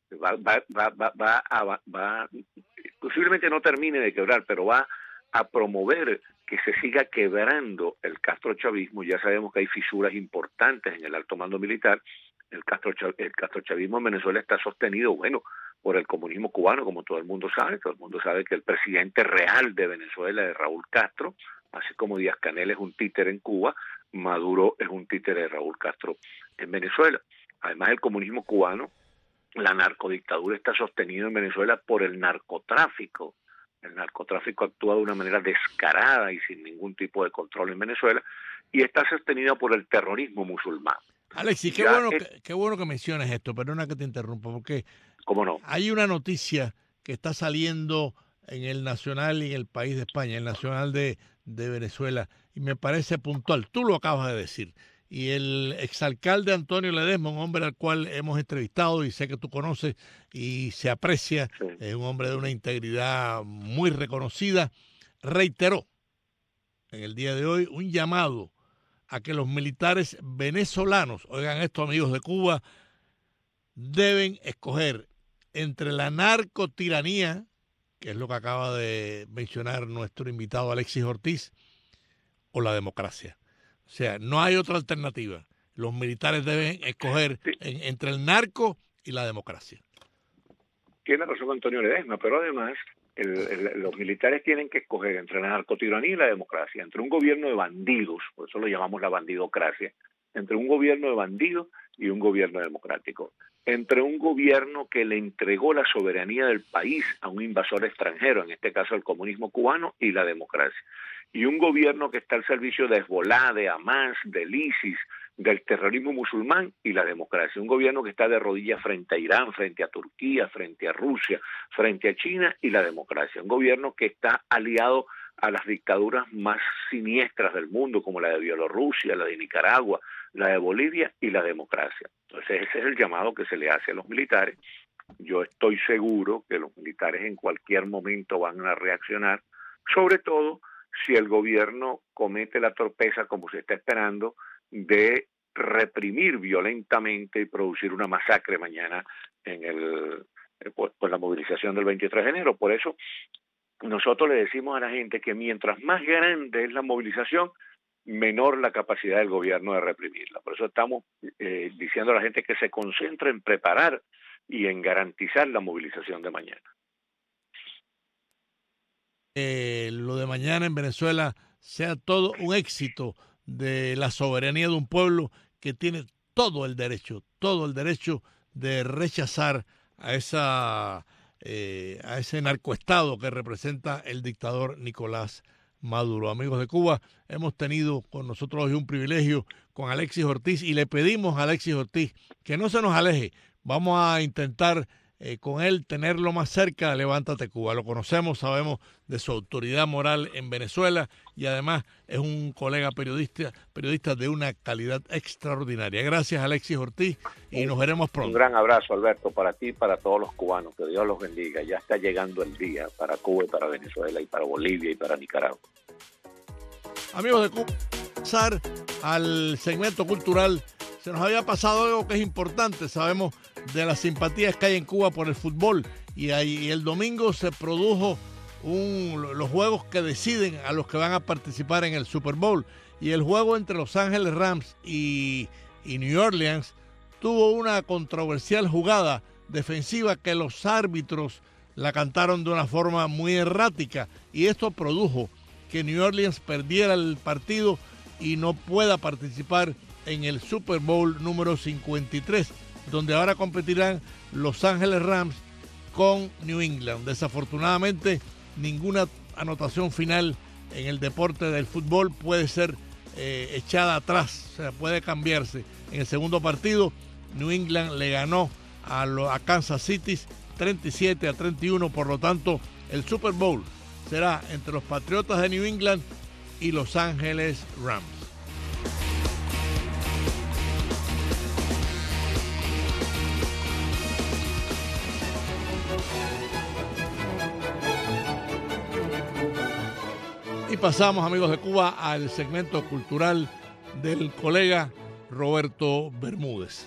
Speaker 9: posiblemente no termine de quebrar, pero va a promover que se siga quebrando el castrochavismo. Ya sabemos que hay fisuras importantes en el alto mando militar. El castrochavismo en Venezuela está sostenido, por el comunismo cubano, como todo el mundo sabe. Todo el mundo sabe que el presidente real de Venezuela es Raúl Castro, así como Díaz-Canel es un títere en Cuba, Maduro es un títere de Raúl Castro en Venezuela. Además, el comunismo cubano, la narcodictadura está sostenida en Venezuela por el narcotráfico. El narcotráfico actúa de una manera descarada y sin ningún tipo de control en Venezuela, y está sostenida por el terrorismo musulmán.
Speaker 3: Alexis, qué bueno que menciones esto, perdona que te interrumpa, porque
Speaker 9: ¿cómo no?
Speaker 3: Hay una noticia que está saliendo en el Nacional y en el País de España, el Nacional de Venezuela, y me parece puntual. Tú lo acabas de decir. Y el exalcalde Antonio Ledesma, un hombre al cual hemos entrevistado y sé que tú conoces y se aprecia, sí, es un hombre de una integridad muy reconocida, reiteró en el día de hoy un llamado a que los militares venezolanos, oigan esto amigos de Cuba, deben escoger entre la narcotiranía, que es lo que acaba de mencionar nuestro invitado Alexis Ortiz, o la democracia. O sea, no hay otra alternativa. Los militares deben escoger entre el narco y la democracia.
Speaker 9: Tiene razón Antonio Ledesma, pero además los militares tienen que escoger entre la narcotiranía y la democracia, entre un gobierno de bandidos, por eso lo llamamos la bandidocracia, entre un gobierno de bandidos y un gobierno democrático, entre un gobierno que le entregó la soberanía del país a un invasor extranjero, en este caso el comunismo cubano, y la democracia, y un gobierno que está al servicio de Hezbollah, de Hamas, del ISIS, del terrorismo musulmán, y la democracia, un gobierno que está de rodillas frente a Irán, frente a Turquía, frente a Rusia, frente a China, y la democracia, un gobierno que está aliado a las dictaduras más siniestras del mundo, como la de Bielorrusia, la de Nicaragua, la de Bolivia, y la democracia. Entonces ese es el llamado que se le hace a los militares. Yo estoy seguro que los militares en cualquier momento van a reaccionar, sobre todo si el gobierno comete la torpeza, como se está esperando, de reprimir violentamente y producir una masacre mañana por la movilización del 23 de enero. Por eso nosotros le decimos a la gente que mientras más grande es la movilización, menor la capacidad del gobierno de reprimirla. Por eso estamos diciendo a la gente que se concentre en preparar y en garantizar la movilización de mañana.
Speaker 3: Lo de mañana en Venezuela sea todo un éxito de la soberanía de un pueblo que tiene todo el derecho de rechazar a ese narcoestado que representa el dictador Nicolás Maduro. Amigos de Cuba, hemos tenido con nosotros hoy un privilegio con Alexis Ortiz y le pedimos a Alexis Ortiz que no se nos aleje. Vamos a intentar con él tenerlo más cerca de Levántate Cuba. Lo conocemos, sabemos de su autoridad moral en Venezuela y además es un colega periodista de una calidad extraordinaria. Gracias, Alexis Ortiz, y nos veremos pronto.
Speaker 9: Un gran abrazo, Alberto, para ti y para todos los cubanos. Que Dios los bendiga. Ya está llegando el día para Cuba y para Venezuela y para Bolivia y para Nicaragua.
Speaker 3: Amigos de Cuba, pasar al segmento cultural. Se nos había pasado algo que es importante. Sabemos de las simpatías que hay en Cuba por el fútbol y el domingo se produjo los juegos que deciden a los que van a participar en el Super Bowl, y el juego entre Los Ángeles Rams y New Orleans tuvo una controversial jugada defensiva que los árbitros la cantaron de una forma muy errática, y esto produjo que New Orleans perdiera el partido y no pueda participar en el Super Bowl número 53, donde ahora competirán Los Ángeles Rams con New England. Desafortunadamente, ninguna anotación final en el deporte del fútbol puede ser echada atrás, o sea, puede cambiarse. En el segundo partido, New England le ganó a Kansas City 37-31, por lo tanto, el Super Bowl será entre los Patriotas de New England y Los Ángeles Rams. Y pasamos, amigos de Cuba, al segmento cultural del colega Roberto Bermúdez.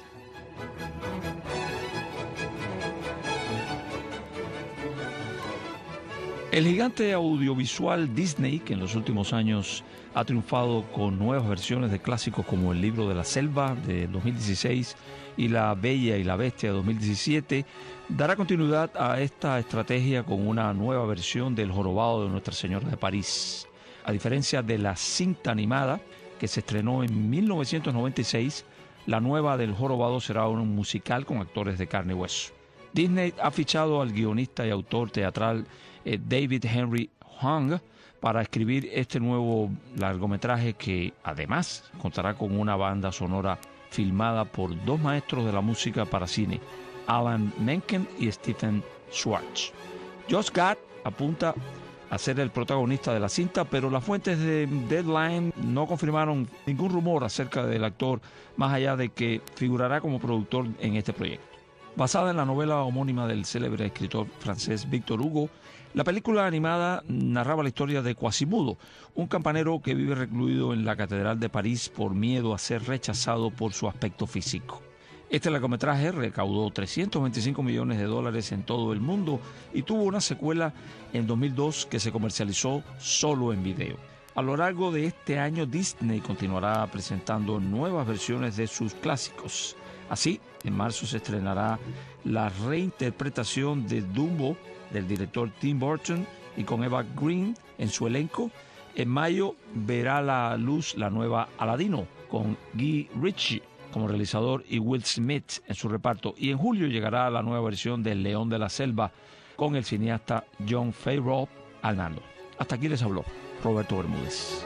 Speaker 10: El gigante audiovisual Disney, que en los últimos años ha triunfado con nuevas versiones de clásicos como El libro de la selva de 2016 y La Bella y la Bestia de 2017, dará continuidad a esta estrategia con una nueva versión del Jorobado de Nuestra Señora de París. A diferencia de la cinta animada que se estrenó en 1996, la nueva del Jorobado será un musical con actores de carne y hueso. Disney ha fichado al guionista y autor teatral David Henry Hung para escribir este nuevo largometraje, que además contará con una banda sonora filmada por dos maestros de la música para cine, Alan Menken y Stephen Schwartz. Josh Gad apunta a ser el protagonista de la cinta, pero las fuentes de Deadline no confirmaron ningún rumor acerca del actor, más allá de que figurará como productor en este proyecto. Basada en la novela homónima del célebre escritor francés Victor Hugo, la película animada narraba la historia de Quasimodo, un campanero que vive recluido en la Catedral de París por miedo a ser rechazado por su aspecto físico. Este largometraje recaudó $325 millones en todo el mundo y tuvo una secuela en 2002 que se comercializó solo en video. A lo largo de este año, Disney continuará presentando nuevas versiones de sus clásicos. Así, en marzo se estrenará la reinterpretación de Dumbo del director Tim Burton y con Eva Green en su elenco. En mayo verá la luz la nueva Aladino con Guy Ritchie como realizador y Will Smith en su reparto. Y en julio llegará la nueva versión del León de la Selva con el cineasta Jon Favreau al mando. Hasta aquí les habló Roberto Bermúdez.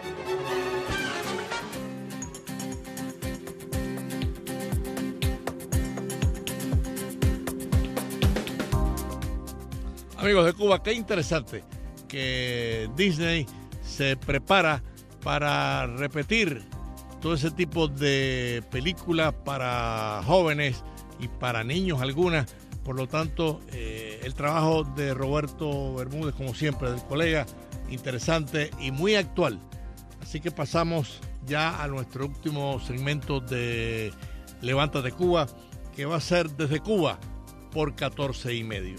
Speaker 3: Amigos de Cuba, qué interesante que Disney se prepara para repetir todo ese tipo de películas para jóvenes y para niños algunas. Por lo tanto, el trabajo de Roberto Bermúdez, como siempre, del colega, interesante y muy actual. Así que pasamos ya a nuestro último segmento de Levántate Cuba, que va a ser desde Cuba por 14:30.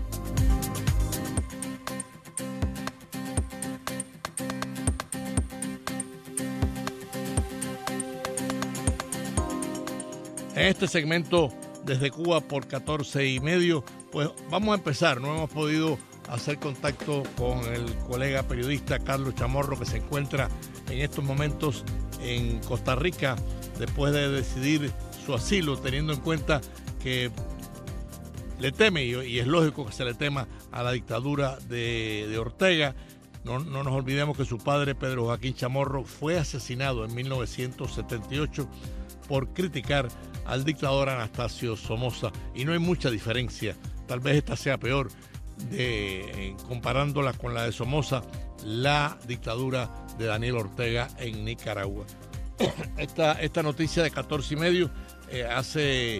Speaker 3: En este segmento desde Cuba por 14:30, pues vamos a empezar. No hemos podido hacer contacto con el colega periodista Carlos Chamorro, que se encuentra en estos momentos en Costa Rica después de decidir su asilo, teniendo en cuenta que le teme, y es lógico que se le tema, a la dictadura de Ortega. No nos olvidemos que su padre, Pedro Joaquín Chamorro, fue asesinado en 1978 por criticar al dictador Anastasio Somoza, y no hay mucha diferencia tal vez esta sea peor, comparándola con la de Somoza, la dictadura de Daniel Ortega en Nicaragua. Esta noticia de 14 y medio hace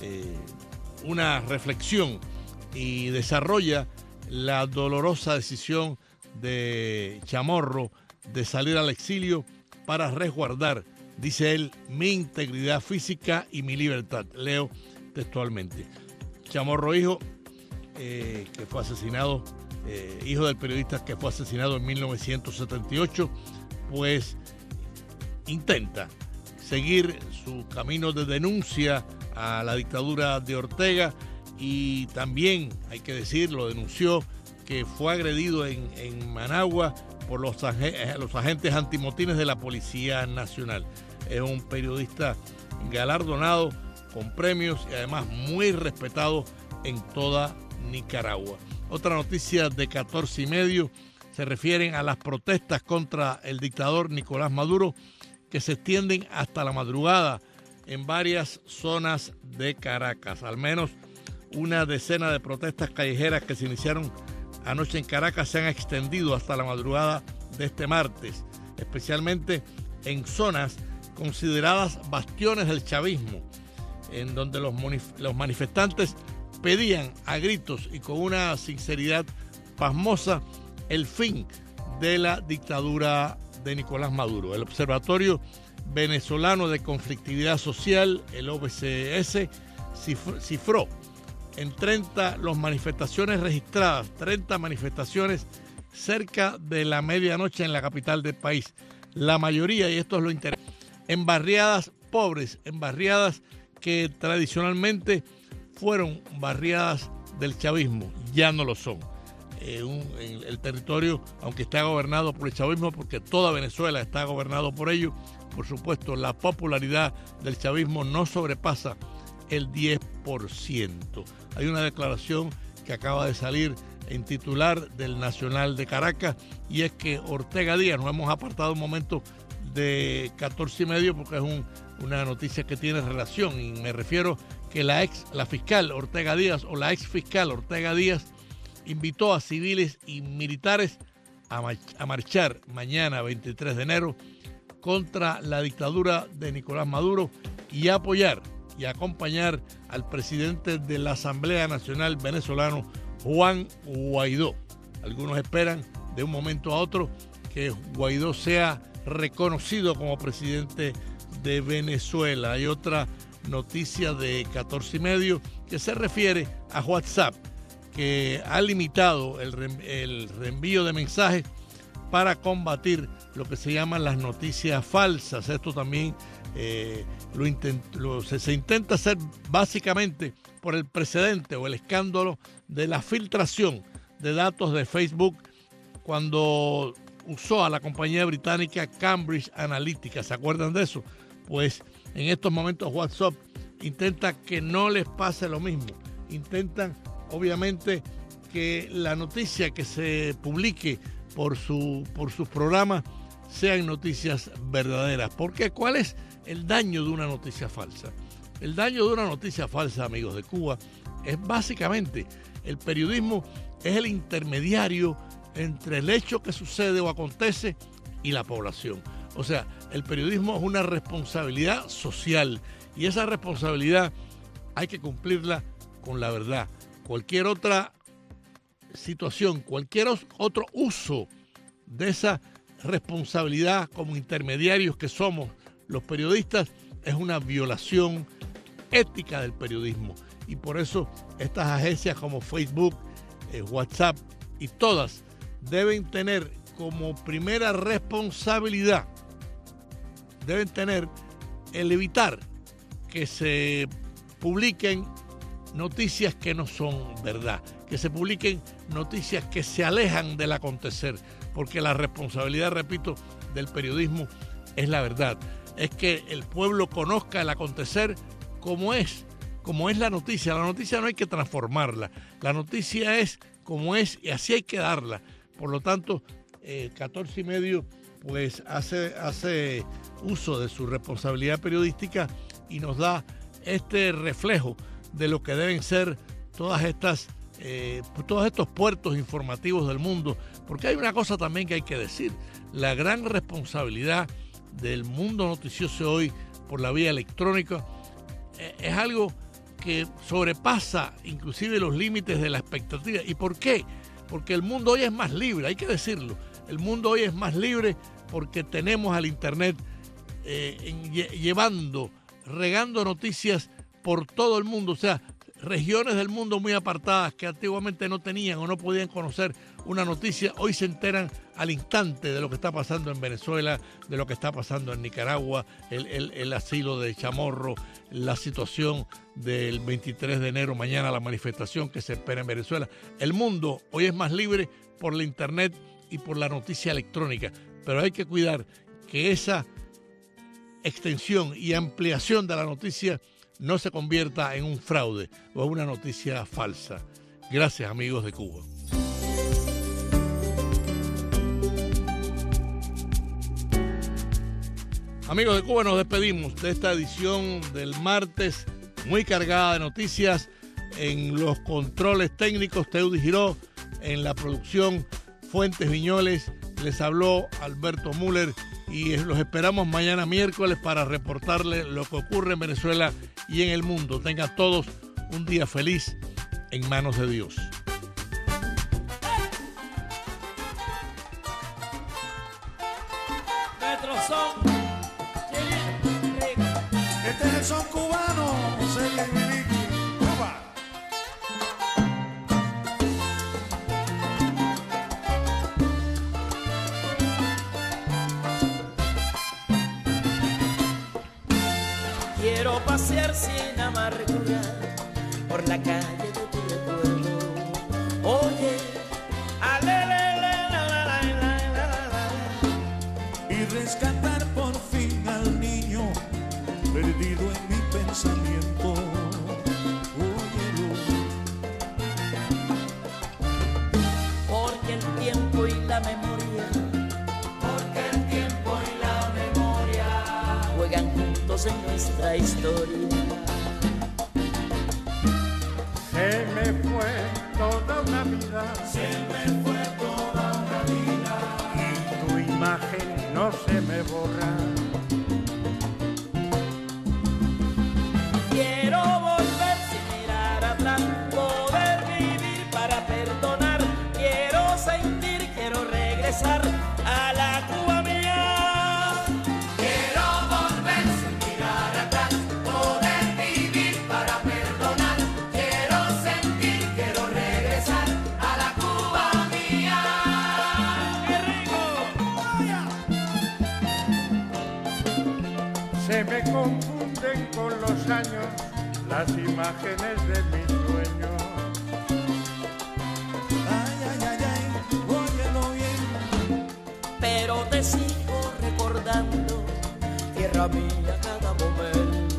Speaker 3: una reflexión y desarrolla la dolorosa decisión de Chamorro de salir al exilio para resguardar, dice él, mi integridad física y mi libertad. Leo textualmente. Chamorro hijo, que fue asesinado, hijo del periodista que fue asesinado en 1978, pues intenta seguir su camino de denuncia a la dictadura de Ortega, y también, hay que decirlo, denunció que fue agredido en Managua por los agentes antimotines de la Policía Nacional. Es un periodista galardonado con premios y además muy respetado en toda Nicaragua. Otra noticia de 14 y medio se refieren a las protestas contra el dictador Nicolás Maduro, que se extienden hasta la madrugada en varias zonas de Caracas. Al menos una decena de protestas callejeras que se iniciaron anoche en Caracas se han extendido hasta la madrugada de este martes, especialmente en zonas consideradas bastiones del chavismo, en donde los manifestantes pedían a gritos y con una sinceridad pasmosa el fin de la dictadura de Nicolás Maduro. El Observatorio Venezolano de Conflictividad Social, el OVCS, cifró en 30 las manifestaciones registradas, 30 manifestaciones cerca de la medianoche en la capital del país. La mayoría, y esto es lo interesante, en barriadas pobres, en barriadas que tradicionalmente fueron barriadas del chavismo, ya no lo son. El territorio, aunque está gobernado por el chavismo, porque toda Venezuela está gobernado por ello, por supuesto, la popularidad del chavismo no sobrepasa el 10%. Hay una declaración que acaba de salir en titular del Nacional de Caracas, y es que Ortega Díaz, nos hemos apartado un momento de 14 y medio porque es una noticia que tiene relación, y me refiero que la fiscal Ortega Díaz, o la ex fiscal Ortega Díaz, invitó a civiles y militares a marchar mañana 23 de enero contra la dictadura de Nicolás Maduro y a apoyar y acompañar al presidente de la Asamblea Nacional venezolano, Juan Guaidó. Algunos esperan de un momento a otro que Guaidó sea reconocido como presidente de Venezuela. Hay otra noticia de 14 y medio que se refiere a WhatsApp, que ha limitado el reenvío de mensajes para combatir lo que se llaman las noticias falsas. Esto también se intenta hacer básicamente por el precedente o el escándalo de la filtración de datos de Facebook cuando usó a la compañía británica Cambridge Analytica. ¿Se acuerdan de eso? Pues en estos momentos WhatsApp intenta que no les pase lo mismo. Intentan, obviamente, que la noticia que se publique por sus programas sean noticias verdaderas. Porque ¿cuál es el daño de una noticia falsa? El daño de una noticia falsa, amigos de Cuba, es básicamente el periodismo es el intermediario entre el hecho que sucede o acontece y la población. O sea, el periodismo es una responsabilidad social, y esa responsabilidad hay que cumplirla con la verdad. Cualquier otra situación, cualquier otro uso de esa responsabilidad como intermediarios que somos los periodistas es una violación ética del periodismo. Y por eso estas agencias como Facebook, WhatsApp y todas deben tener como primera responsabilidad, deben tener el evitar que se publiquen noticias que no son verdad, que se publiquen noticias que se alejan del acontecer, porque la responsabilidad, repito, del periodismo es la verdad, es que el pueblo conozca el acontecer como es la noticia. La noticia no hay que transformarla, la noticia es como es y así hay que darla. Por lo tanto, 14 y medio pues hace uso de su responsabilidad periodística y nos da este reflejo de lo que deben ser todos estos puertos informativos del mundo, porque hay una cosa también que hay que decir: la gran responsabilidad del mundo noticioso hoy por la vía electrónica es algo que sobrepasa inclusive los límites de la expectativa. ¿Y por qué? Porque el mundo hoy es más libre, hay que decirlo. El mundo hoy es más libre porque tenemos al Internet regando noticias por todo el mundo. O sea, regiones del mundo muy apartadas que antiguamente no tenían o no podían conocer una noticia, hoy se enteran al instante de lo que está pasando en Venezuela, de lo que está pasando en Nicaragua, el asilo de Chamorro, la situación del 23 de enero, mañana la manifestación que se espera en Venezuela. El mundo hoy es más libre por la Internet y por la noticia electrónica, pero hay que cuidar que esa extensión y ampliación de la noticia no se convierta en un fraude o en una noticia falsa. Gracias, amigos de Cuba. Amigos de Cuba, nos despedimos de esta edición del martes, muy cargada de noticias. En los controles técnicos, Teudi Giró; en la producción, Fuentes Viñoles. Les habló Alberto Müller y los esperamos mañana miércoles para reportarles lo que ocurre en Venezuela y en el mundo. Tengan todos un día feliz en manos de Dios.
Speaker 11: Este es el son cubano, Cuba.
Speaker 12: Quiero pasear sin amargura por la calle de tu recuerdo. Oye,
Speaker 11: y rescatar por fin al niño perdido en mi pensamiento. Óyelo.
Speaker 12: Porque el tiempo y la memoria, juegan juntos en nuestra historia.
Speaker 13: Se me fue toda una vida, y tu imagen no se me borra.
Speaker 12: Quiero volver sin mirar atrás, poder vivir para perdonar. Quiero sentir, quiero regresar a la Cuba mía.
Speaker 11: Quiero volver sin mirar atrás, poder vivir para perdonar. Quiero sentir, quiero regresar a la Cuba mía.
Speaker 12: ¡Qué rico!
Speaker 13: Se me confunden con los años las imágenes de mis sueños.
Speaker 11: Ay, ay, ay, ay, óyelo bien.
Speaker 12: Pero te sigo recordando, tierra mía, cada momento.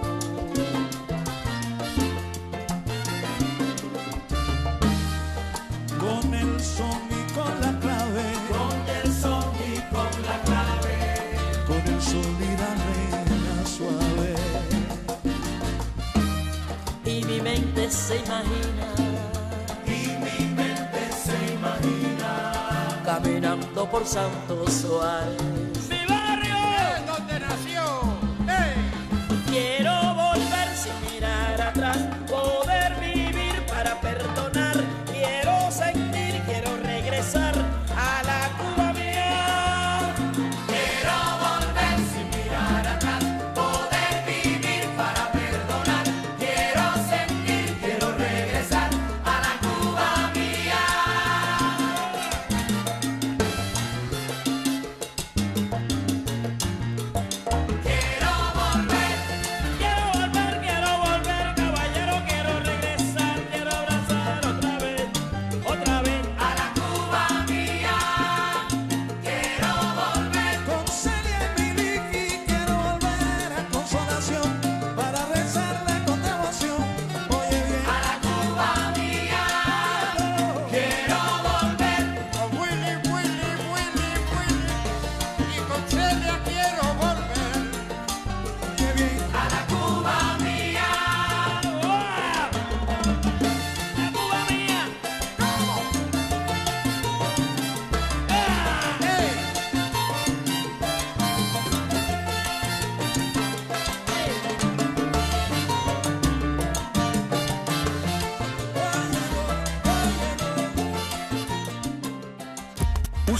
Speaker 11: Con el son y con la clave, con el son y con la clave, con el sol y la arena suave.
Speaker 12: Y mi mente se imagina, caminando por Santo Suárez.
Speaker 11: ¡Mi barrio! ¡Es donde nació! ¡Hey!
Speaker 12: Quiero volver sin mirar atrás, poder vivir para perdonar. Quiero sentir, quiero regresar a la Cuba mía.
Speaker 11: Quiero volver sin mirar atrás, poder vivir para perdonar. Quiero sentir, quiero regresar a la Cuba mía.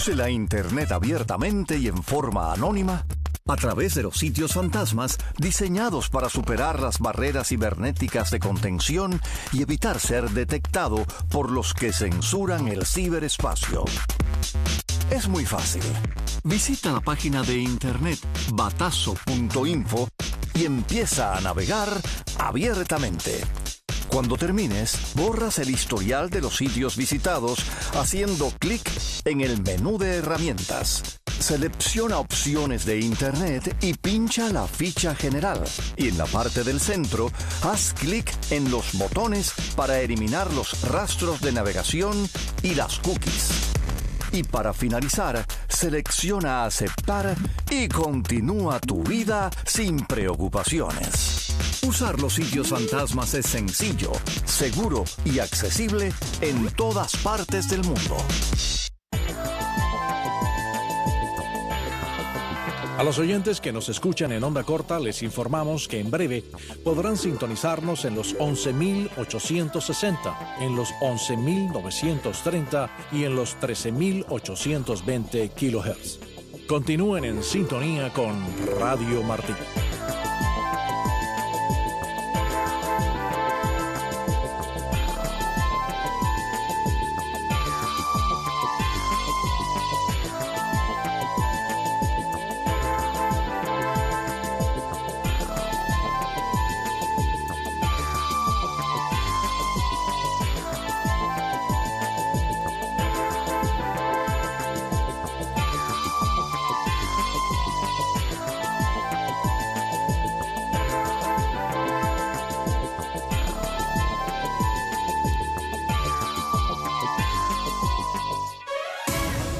Speaker 14: use la Internet abiertamente y en forma anónima a través de los sitios fantasmas diseñados para superar las barreras cibernéticas de contención y evitar ser detectado por los que censuran el ciberespacio. Es muy fácil. Visita la página de internet batazo.info y empieza a navegar abiertamente. Cuando termines, borras el historial de los sitios visitados haciendo clic en el menú de herramientas. Selecciona opciones de Internet y pincha la ficha general. Y en la parte del centro, haz clic en los botones para eliminar los rastros de navegación y las cookies. Y para finalizar, selecciona aceptar y continúa tu vida sin preocupaciones. Usar los sitios fantasmas es sencillo, seguro y accesible en todas partes del mundo.
Speaker 15: A los oyentes que nos escuchan en onda corta les informamos que en breve podrán sintonizarnos en los 11.860, en los 11.930 y en los 13.820 kHz. Continúen en sintonía con Radio Martí.